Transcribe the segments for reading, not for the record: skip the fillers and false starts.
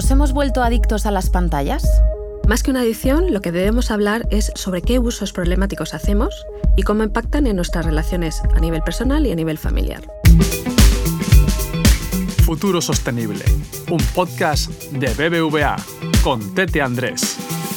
¿Nos hemos vuelto adictos a las pantallas? Más que una adicción, lo que debemos hablar es sobre qué usos problemáticos hacemos y cómo impactan en nuestras relaciones a nivel personal y a nivel familiar. Futuro Sostenible, un podcast de BBVA con Tete Andrés.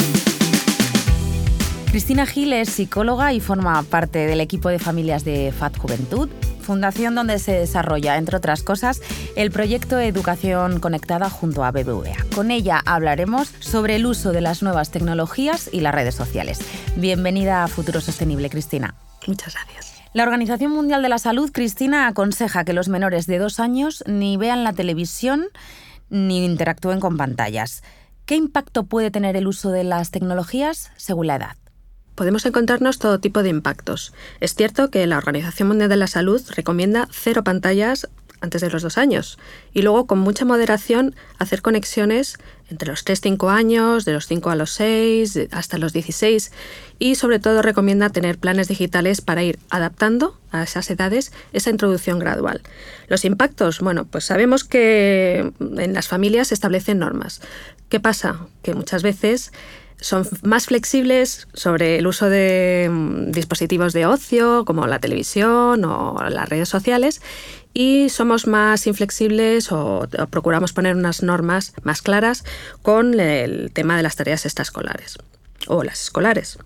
Cristina Gil es psicóloga y forma parte del equipo de familias de FAD Juventud, fundación donde se desarrolla, entre otras cosas, el proyecto Educación Conectada junto a BBVA. Con ella hablaremos sobre el uso de las nuevas tecnologías y las redes sociales. Bienvenida a Futuro Sostenible, Cristina. Muchas gracias. La Organización Mundial de la Salud, Cristina, aconseja que los menores de 2 años ni vean la televisión ni interactúen con pantallas. ¿Qué impacto puede tener el uso de las tecnologías según la edad? Podemos encontrarnos todo tipo de impactos. Es cierto que la Organización Mundial de la Salud recomienda 0 pantallas antes de los 2 años y luego con mucha moderación hacer conexiones entre los 3-5 años, de los 5 a los 6, hasta los 16 y sobre todo recomienda tener planes digitales para ir adaptando a esas edades esa introducción gradual. Los impactos, bueno, pues sabemos que en las familias se establecen normas. ¿Qué pasa? Que muchas veces son más flexibles sobre el uso de dispositivos de ocio como la televisión o las redes sociales y somos más inflexibles o procuramos poner unas normas más claras con el tema de las tareas extraescolares o las escolares.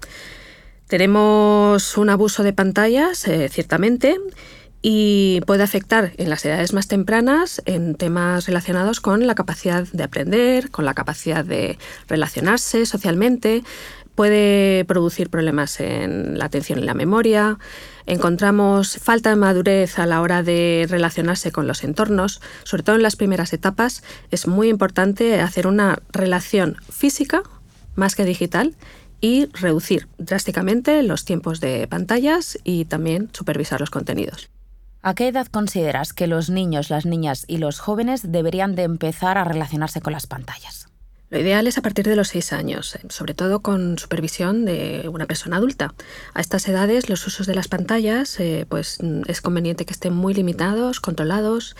Tenemos un abuso de pantallas, ciertamente, y puede afectar en las edades más tempranas en temas relacionados con la capacidad de aprender, con la capacidad de relacionarse socialmente, puede producir problemas en la atención y la memoria. Encontramos falta de madurez a la hora de relacionarse con los entornos, sobre todo en las primeras etapas. Es muy importante hacer una relación física más que digital y reducir drásticamente los tiempos de pantallas y también supervisar los contenidos. ¿A qué edad consideras que los niños, las niñas y los jóvenes deberían de empezar a relacionarse con las pantallas? Lo ideal es a partir de los 6 años, sobre todo con supervisión de una persona adulta. A estas edades los usos de las pantallas pues es conveniente que estén muy limitados, controlados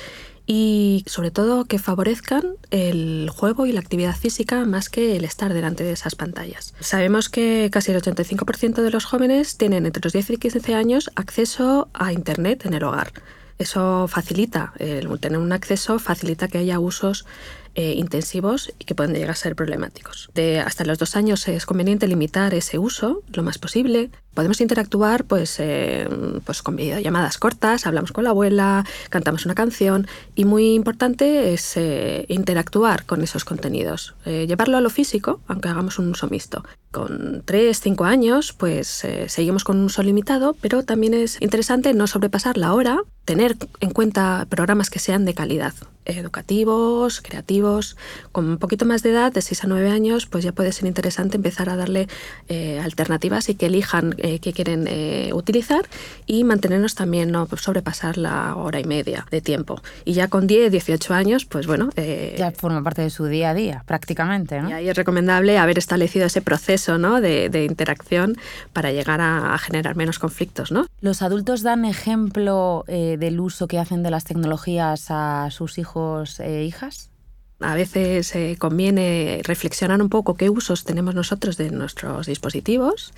y sobre todo que favorezcan el juego y la actividad física más que el estar delante de esas pantallas. Sabemos que casi el 85% de los jóvenes tienen entre los 10 y 15 años acceso a Internet en el hogar. Eso facilita, el tener un acceso facilita que haya usos intensivos y que pueden llegar a ser problemáticos. Hasta los 2 años es conveniente limitar ese uso lo más posible. Podemos interactuar pues con videollamadas cortas, hablamos con la abuela, cantamos una canción y muy importante es interactuar con esos contenidos, llevarlo a lo físico, aunque hagamos un uso mixto. Con 3-5 años pues seguimos con un uso limitado, pero también es interesante no sobrepasar la hora, tener en cuenta programas que sean de calidad, educativos, creativos. Con un poquito más de edad, de 6 a 9 años, pues ya puede ser interesante empezar a darle alternativas y que elijan qué quieren utilizar y mantenernos también, no sobrepasar la hora y media de tiempo. Y ya con 10, 18 años, pues bueno... ya forma parte de su día a día, prácticamente, ¿no? Y ahí es recomendable haber establecido ese proceso, ¿no?, de interacción para llegar a generar menos conflictos, ¿no? ¿Los adultos dan ejemplo del uso que hacen de las tecnologías a sus hijos e hijas? A veces conviene reflexionar un poco qué usos tenemos nosotros de nuestros dispositivos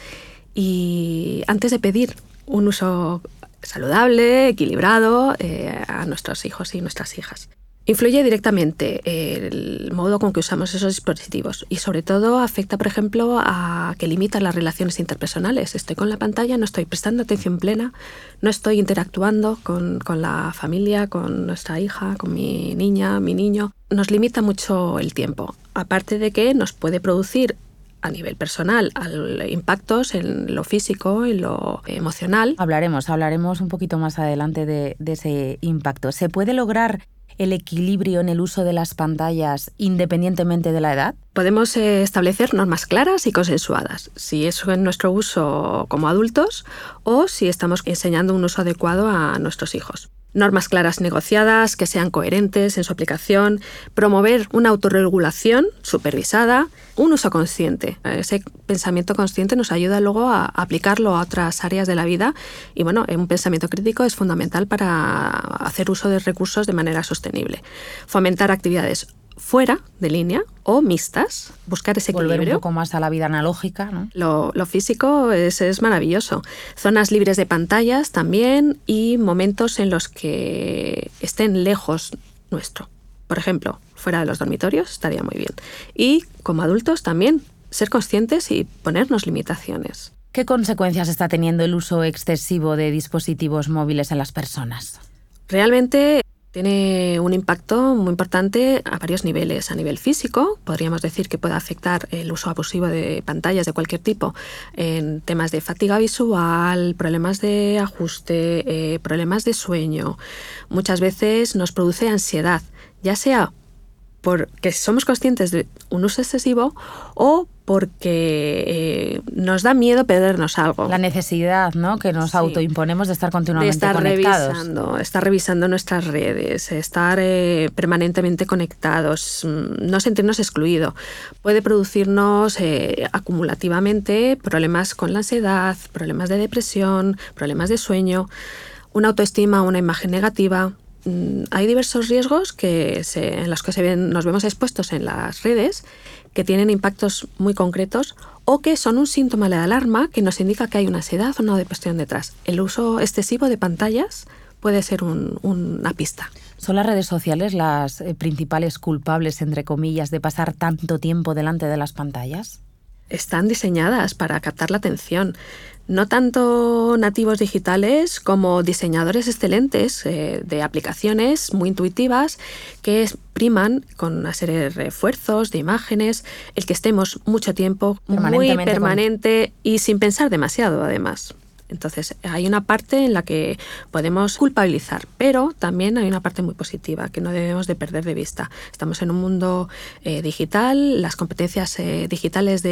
y antes de pedir un uso saludable, equilibrado a nuestros hijos y nuestras hijas. Influye directamente el modo con que usamos esos dispositivos y sobre todo afecta, por ejemplo, a que limita las relaciones interpersonales. Estoy con la pantalla, no estoy prestando atención plena, no estoy interactuando con la familia, con nuestra hija, con mi niña, mi niño. Nos limita mucho el tiempo. Aparte de que nos puede producir a nivel personal impactos en lo físico, en lo emocional. Hablaremos un poquito más adelante de ese impacto. ¿Se puede lograr el equilibrio en el uso de las pantallas independientemente de la edad? Podemos establecer normas claras y consensuadas, si es en nuestro uso como adultos o si estamos enseñando un uso adecuado a nuestros hijos. Normas claras negociadas, que sean coherentes en su aplicación, promover una autorregulación supervisada, un uso consciente. Ese pensamiento consciente nos ayuda luego a aplicarlo a otras áreas de la vida y bueno, un pensamiento crítico es fundamental para hacer uso de recursos de manera sostenible. Fomentar actividades fuera de línea o mixtas, buscar ese equilibrio. Volver un poco más a la vida analógica, ¿no? Lo físico es maravilloso. Zonas libres de pantallas también y momentos en los que estén lejos nuestro. Por ejemplo, fuera de los dormitorios estaría muy bien. Y como adultos también, ser conscientes y ponernos limitaciones. ¿Qué consecuencias está teniendo el uso excesivo de dispositivos móviles en las personas? Realmente tiene un impacto muy importante a varios niveles. A nivel físico, podríamos decir que puede afectar el uso abusivo de pantallas de cualquier tipo en temas de fatiga visual, problemas de ajuste, problemas de sueño. Muchas veces nos produce ansiedad, ya sea porque somos conscientes de un uso excesivo o porque nos da miedo perdernos algo. La necesidad, ¿no?, que nos autoimponemos de estar continuamente conectados. Estar revisando nuestras redes, estar permanentemente conectados, no sentirnos excluidos. Puede producirnos acumulativamente problemas con la ansiedad, problemas de depresión, problemas de sueño, una autoestima, una imagen negativa. Hay diversos riesgos en los que nos vemos expuestos en las redes, que tienen impactos muy concretos o que son un síntoma de alarma que nos indica que hay una ansiedad o una depresión detrás. El uso excesivo de pantallas puede ser una pista. ¿Son las redes sociales las principales culpables, entre comillas, de pasar tanto tiempo delante de las pantallas? Están diseñadas para captar la atención. No tanto nativos digitales como diseñadores excelentes de aplicaciones muy intuitivas que priman con una serie de refuerzos, de imágenes, el que estemos mucho tiempo, muy permanente y sin pensar demasiado además. Entonces, hay una parte en la que podemos culpabilizar, pero también hay una parte muy positiva que no debemos de perder de vista. Estamos en un mundo digital, las competencias digitales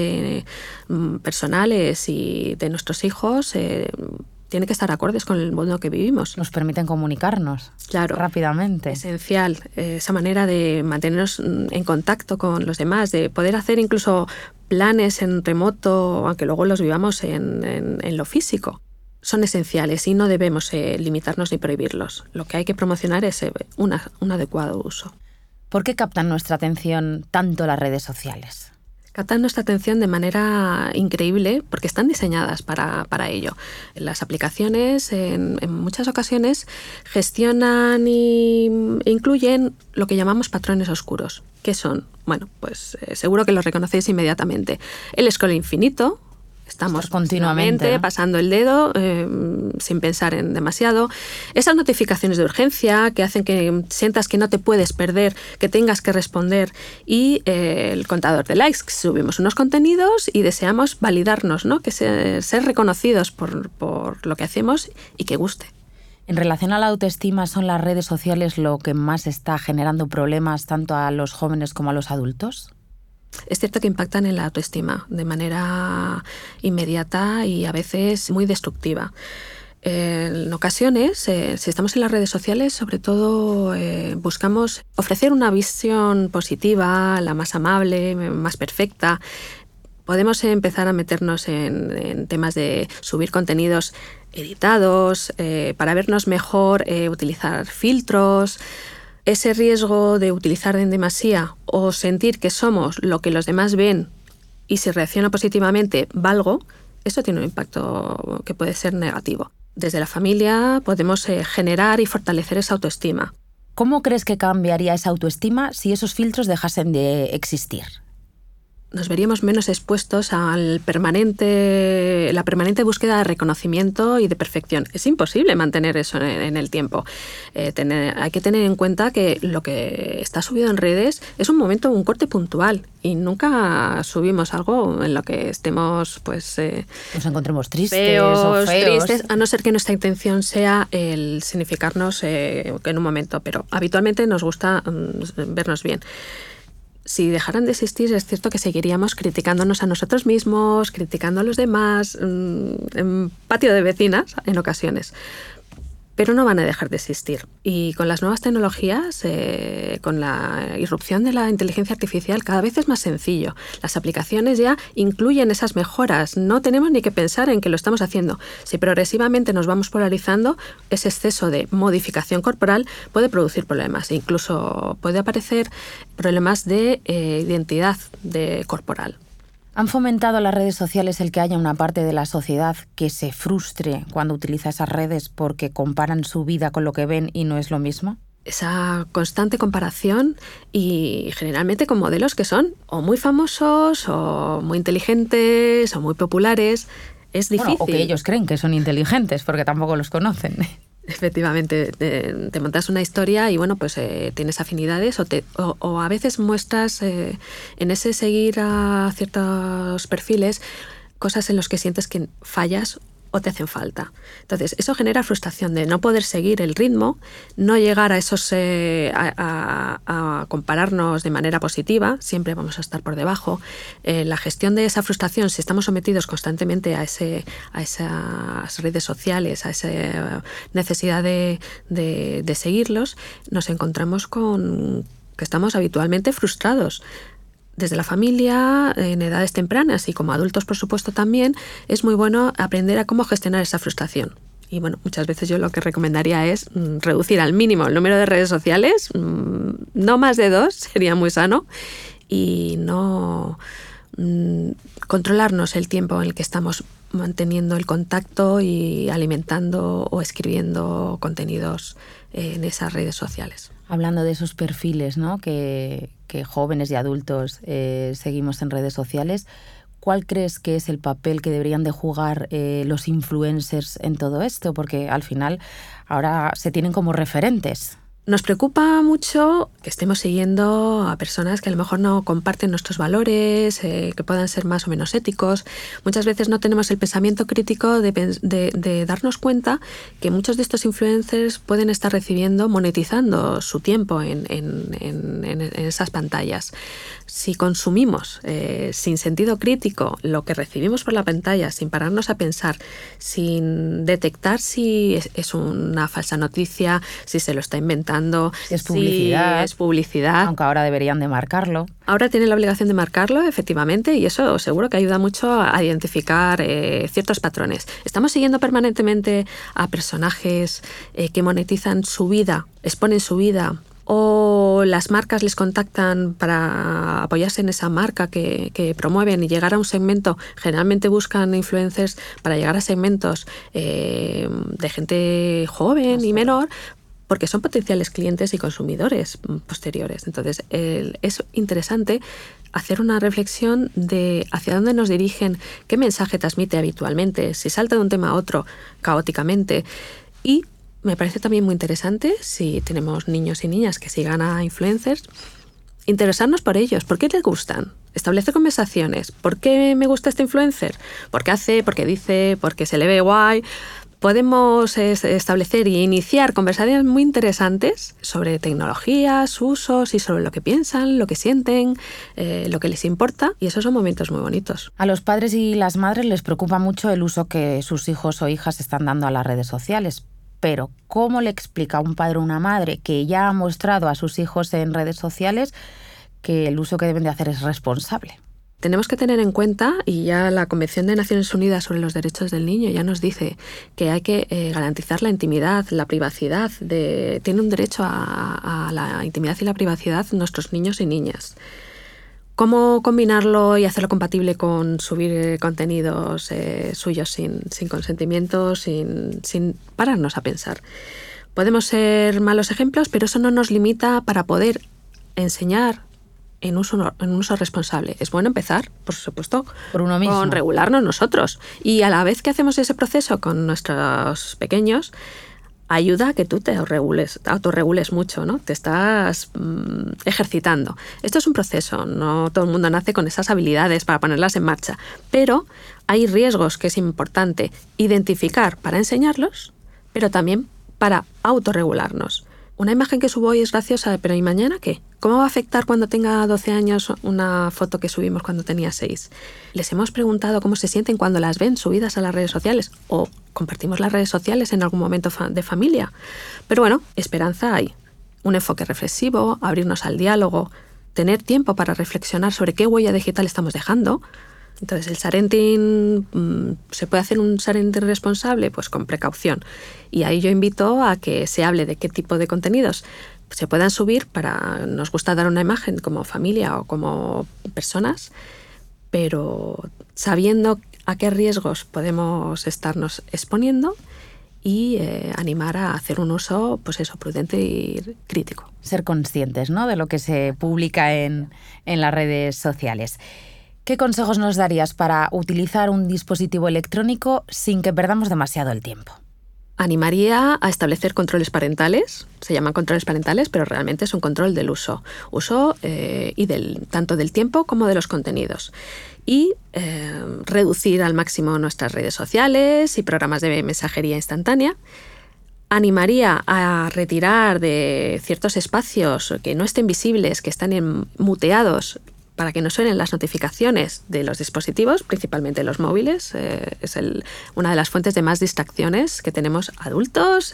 personales y de nuestros hijos tienen que estar acordes con el mundo que vivimos. Nos permiten comunicarnos rápidamente. Esencial, esa manera de mantenernos en contacto con los demás, de poder hacer incluso planes en remoto, aunque luego los vivamos en lo físico. Son esenciales y no debemos limitarnos ni prohibirlos. Lo que hay que promocionar es un adecuado uso. ¿Por qué captan nuestra atención tanto las redes sociales? Captan nuestra atención de manera increíble porque están diseñadas para ello. Las aplicaciones en muchas ocasiones gestionan e incluyen lo que llamamos patrones oscuros. ¿Qué son? Bueno, pues seguro que los reconocéis inmediatamente. El scroll infinito. Estamos continuamente, ¿no?, pasando el dedo sin pensar en demasiado. Esas notificaciones de urgencia que hacen que sientas que no te puedes perder, que tengas que responder. Y el contador de likes. Subimos unos contenidos y deseamos validarnos, ¿no?, que ser reconocidos por lo que hacemos y que guste. En relación a la autoestima, ¿son las redes sociales lo que más está generando problemas tanto a los jóvenes como a los adultos? Es cierto que impactan en la autoestima de manera inmediata y a veces muy destructiva. En ocasiones, si estamos en las redes sociales, sobre todo buscamos ofrecer una visión positiva, la más amable, más perfecta. Podemos empezar a meternos en temas de subir contenidos editados, para vernos mejor, utilizar filtros. Ese riesgo de utilizar en demasía o sentir que somos lo que los demás ven y si reacciono positivamente valgo, eso tiene un impacto que puede ser negativo. Desde la familia podemos generar y fortalecer esa autoestima. ¿Cómo crees que cambiaría esa autoestima si esos filtros dejasen de existir? Nos veríamos menos expuestos a la permanente búsqueda de reconocimiento y de perfección. Es imposible mantener eso en el tiempo. Hay que tener en cuenta que lo que está subido en redes es un corte puntual y nunca subimos algo en lo que estemos nos encontremos tristes o feos. Tristes, a no ser que nuestra intención sea el significarnos en un momento, pero habitualmente nos gusta vernos bien. Si dejaran de existir, es cierto que seguiríamos criticándonos a nosotros mismos, criticando a los demás, en patio de vecinas en ocasiones. pero no van a dejar de existir. Y con las nuevas tecnologías, con la irrupción de la inteligencia artificial, cada vez es más sencillo. Las aplicaciones ya incluyen esas mejoras. No tenemos ni que pensar en que lo estamos haciendo. Si progresivamente nos vamos polarizando, ese exceso de modificación corporal puede producir problemas. Incluso puede aparecer problemas de identidad corporal. ¿Han fomentado las redes sociales el que haya una parte de la sociedad que se frustre cuando utiliza esas redes porque comparan su vida con lo que ven y no es lo mismo? Esa constante comparación y generalmente con modelos que son o muy famosos o muy inteligentes o muy populares. Es difícil. Bueno, o que ellos creen que son inteligentes porque tampoco los conocen. Efectivamente, te montas una historia y bueno, pues tienes afinidades o a veces muestras en ese seguir a ciertos perfiles cosas en los que sientes que fallas o te hacen falta. Entonces, eso genera frustración de no poder seguir el ritmo, no llegar a esos a compararnos de manera positiva, siempre vamos a estar por debajo. La gestión de esa frustración, si estamos sometidos constantemente a esas redes sociales, a esa necesidad de seguirlos, nos encontramos con que estamos habitualmente frustrados. Desde la familia, en edades tempranas y como adultos, por supuesto, también, es muy bueno aprender a cómo gestionar esa frustración. Y bueno, muchas veces yo lo que recomendaría es reducir al mínimo el número de redes sociales, no más de 2, sería muy sano, y no controlarnos el tiempo en el que estamos manteniendo el contacto y alimentando o escribiendo contenidos en esas redes sociales. Hablando de esos perfiles, ¿no? que jóvenes y adultos seguimos en redes sociales, ¿cuál crees que es el papel que deberían de jugar los influencers en todo esto? Porque al final ahora se tienen como referentes. Nos preocupa mucho que estemos siguiendo a personas que a lo mejor no comparten nuestros valores, que puedan ser más o menos éticos. Muchas veces no tenemos el pensamiento crítico de darnos cuenta que muchos de estos influencers pueden estar monetizando su tiempo en esas pantallas. Si consumimos sin sentido crítico lo que recibimos por la pantalla, sin pararnos a pensar, sin detectar si es una falsa noticia, si se lo está inventando, es publicidad, si es publicidad. Aunque ahora deberían de marcarlo. Ahora tienen la obligación de marcarlo, efectivamente, y eso seguro que ayuda mucho a identificar ciertos patrones. Estamos siguiendo permanentemente a personajes que monetizan su vida, exponen su vida, o las marcas les contactan para apoyarse en esa marca que promueven y llegar a un segmento. Generalmente buscan influencers para llegar a segmentos de gente joven y menor, porque son potenciales clientes y consumidores posteriores. Entonces, es interesante hacer una reflexión de hacia dónde nos dirigen, qué mensaje transmite habitualmente, si salta de un tema a otro caóticamente. Y me parece también muy interesante, si tenemos niños y niñas que sigan a influencers, interesarnos por ellos. ¿Por qué les gustan? Establecer conversaciones. ¿Por qué me gusta este influencer? ¿Por qué hace? ¿Por qué dice? ¿Por qué se le ve guay? Podemos establecer y iniciar conversaciones muy interesantes sobre tecnologías, usos y sobre lo que piensan, lo que sienten, lo que les importa, y esos son momentos muy bonitos. A los padres y las madres les preocupa mucho el uso que sus hijos o hijas están dando a las redes sociales. Pero, ¿cómo le explica un padre o una madre que ya ha mostrado a sus hijos en redes sociales que el uso que deben de hacer es responsable? Tenemos que tener en cuenta, y ya la Convención de Naciones Unidas sobre los Derechos del Niño ya nos dice que hay que garantizar la intimidad, la privacidad. Tienen un derecho a la intimidad y la privacidad nuestros niños y niñas. ¿Cómo combinarlo y hacerlo compatible con subir contenidos suyos sin consentimiento, sin pararnos a pensar? Podemos ser malos ejemplos, pero eso no nos limita para poder enseñar en uso responsable. Es bueno empezar, por supuesto, por uno mismo, con regularnos nosotros. Y a la vez que hacemos ese proceso con nuestros pequeños, ayuda a que tú te autorregules mucho, ¿no? Te estás ejercitando. Esto es un proceso, no todo el mundo nace con esas habilidades para ponerlas en marcha, pero hay riesgos que es importante identificar para enseñarlos, pero también para autorregularnos. una imagen que subo hoy es graciosa, pero ¿y mañana qué? ¿Cómo va a afectar cuando tenga 12 años una foto que subimos cuando tenía 6? ¿Les hemos preguntado cómo se sienten cuando las ven subidas a las redes sociales? ¿O compartimos las redes sociales en algún momento de familia? Pero bueno, esperanza hay. Un enfoque reflexivo, abrirnos al diálogo, tener tiempo para reflexionar sobre qué huella digital estamos dejando. Entonces, el sharenting, ¿se puede hacer un sharenting responsable? Pues con precaución. Y ahí yo invito a que se hable de qué tipo de contenidos se puedan subir nos gusta dar una imagen como familia o como personas, pero sabiendo a qué riesgos podemos estarnos exponiendo y animar a hacer un uso, pues eso, prudente y crítico. Ser conscientes, ¿no?, de lo que se publica en las redes sociales. ¿Qué consejos nos darías para utilizar un dispositivo electrónico sin que perdamos demasiado el tiempo? Animaría a establecer controles parentales. Se llaman controles parentales, pero realmente es un control del uso. Y tanto del tiempo como de los contenidos. Y reducir al máximo nuestras redes sociales y programas de mensajería instantánea. Animaría a retirar de ciertos espacios que no estén visibles, que están muteados, para que no suenen las notificaciones de los dispositivos, principalmente los móviles. Es una de las fuentes de más distracciones que tenemos adultos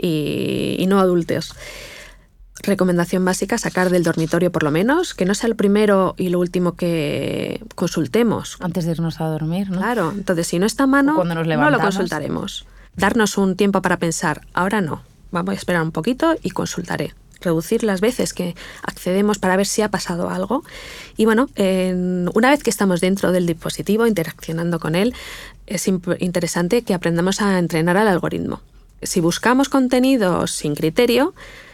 y no adultos. Recomendación básica, sacar del dormitorio por lo menos, que no sea lo primero y lo último que consultemos. Antes de irnos a dormir, ¿no? Claro, entonces si no está a mano, no lo consultaremos. Darnos un tiempo para pensar, ahora no, vamos a esperar un poquito y consultaré. Reducir las veces que accedemos para ver si ha pasado algo. Y bueno, una vez que estamos dentro del dispositivo, interaccionando con él, es interesante que aprendamos a entrenar al algoritmo. Si buscamos contenidos sin criterio,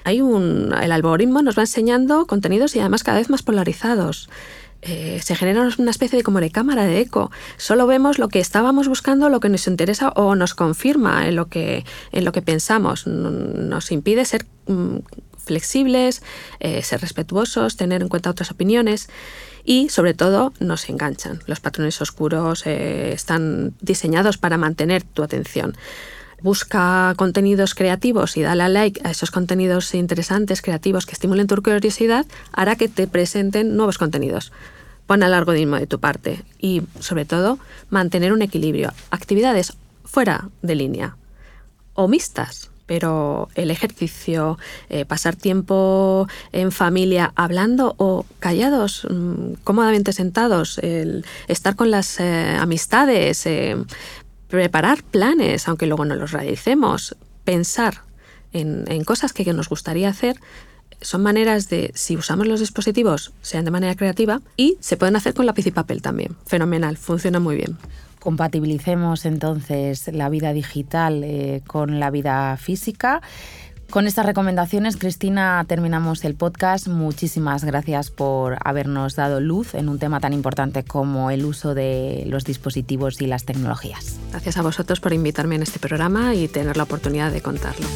el algoritmo nos va enseñando contenidos y además cada vez más polarizados. Se genera una especie de cámara de eco. Solo vemos lo que estábamos buscando, lo que nos interesa o nos confirma en lo que pensamos. Nos impide ser flexibles, ser respetuosos, tener en cuenta otras opiniones y, sobre todo, nos enganchan. Los patrones oscuros están diseñados para mantener tu atención. Busca contenidos creativos y dale a like a esos contenidos interesantes, creativos, que estimulen tu curiosidad, hará que te presenten nuevos contenidos. Pon al algoritmo de tu parte y, sobre todo, mantener un equilibrio. Actividades fuera de línea o mixtas, pero el ejercicio, pasar tiempo en familia hablando o callados, cómodamente sentados, el estar con las amistades, preparar planes, aunque luego no los realicemos, pensar en cosas que nos gustaría hacer, son maneras de, si usamos los dispositivos, sean de manera creativa y se pueden hacer con lápiz y papel también. Fenomenal, funciona muy bien. Compatibilicemos entonces la vida digital con la vida física. Con estas recomendaciones, Cristina, terminamos el podcast. Muchísimas gracias por habernos dado luz en un tema tan importante como el uso de los dispositivos y las tecnologías. Gracias a vosotros por invitarme en este programa y tener la oportunidad de contarlo.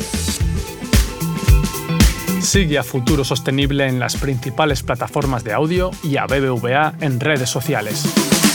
Sigue a Futuro Sostenible en las principales plataformas de audio y a BBVA en redes sociales.